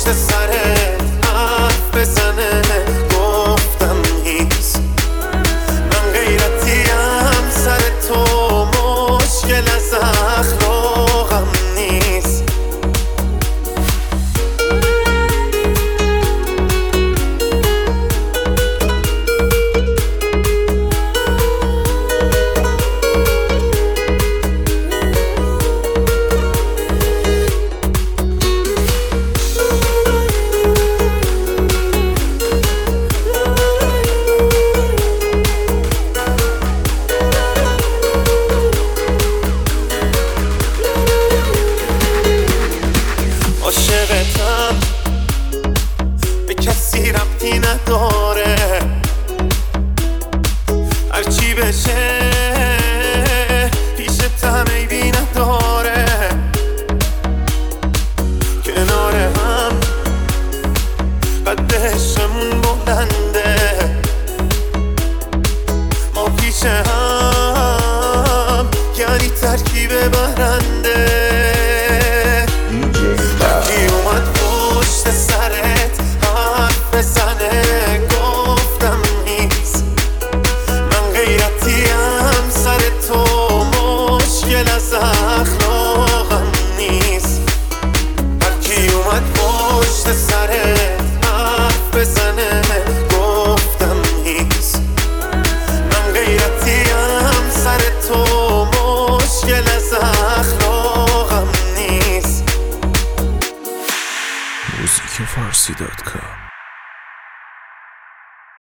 پشت سرت حرف بزنه گفتم نیست. من غیرتیم سر تو مشکل از اخلاقم نیست. عاشقتم به کسی ربطی نداره، هرچی بشه پیشتم عیبی نداره. کنار هم قدشمون بلنده، ما پیش هم یعنی ترکیب برنده. کی اومد پشت سرت حرف بزنه گفتم نیست. من غیرتیم سر تو مشکل از اخلاقم نیست. هر کی اومد پشت سرت حرف بزنه گفتم نیست. من غیرتیم سر تو مشکل از اخلاقم نیست. موزیک فارسی.com